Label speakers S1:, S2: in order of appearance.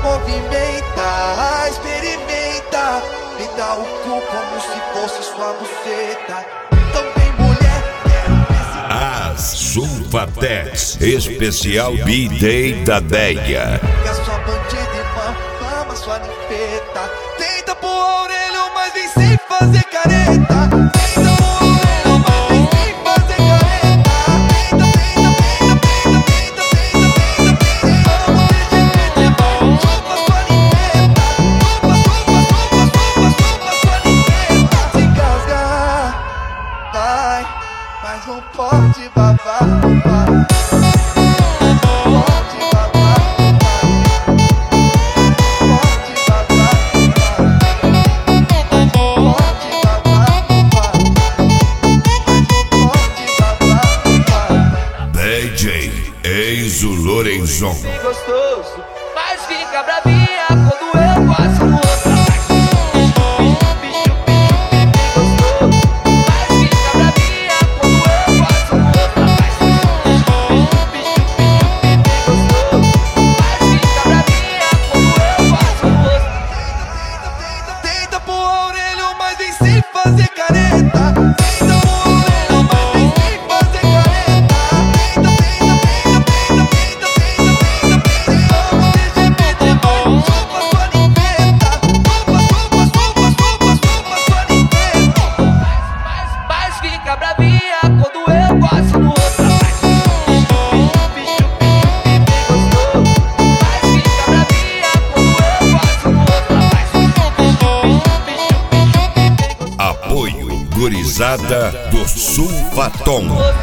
S1: Movimenta, experimenta, me dá o cu como se fosse sua buceta. Também mulher, quero ver se...
S2: As Sulfatex, especial B-Day da Deia.
S1: Pega sua bandida e mama sua ninfeta. Tenta pôr a orelha, mas vem sem fazer careta. Tenta pôr a orelha, mas vem sem fazer careta. Tenta, chupa sua ninfeta. Chupa sua ninfeta. Se engasgar, vai, mas não pode babar.
S2: Enzo Lorenzon.
S3: Gostoso, mas fica bravinha quando eu passo no outro. Bicho, gostoso, mas fica bravinha quando eu passo no outro. Bicho, gostoso, mas fica bravinha quando eu passo no outro.
S1: Tenta pôr a orelha, mas vem sem fazer careta. Tenta pôr a orelha, mas vem sem fazer careta.
S3: Mas fica bravinha quando eu passo no outro. Bicho, gostoso, mas fica bravinha quando eu passo no outro.
S2: Apoio Gurizada do Sulfaton.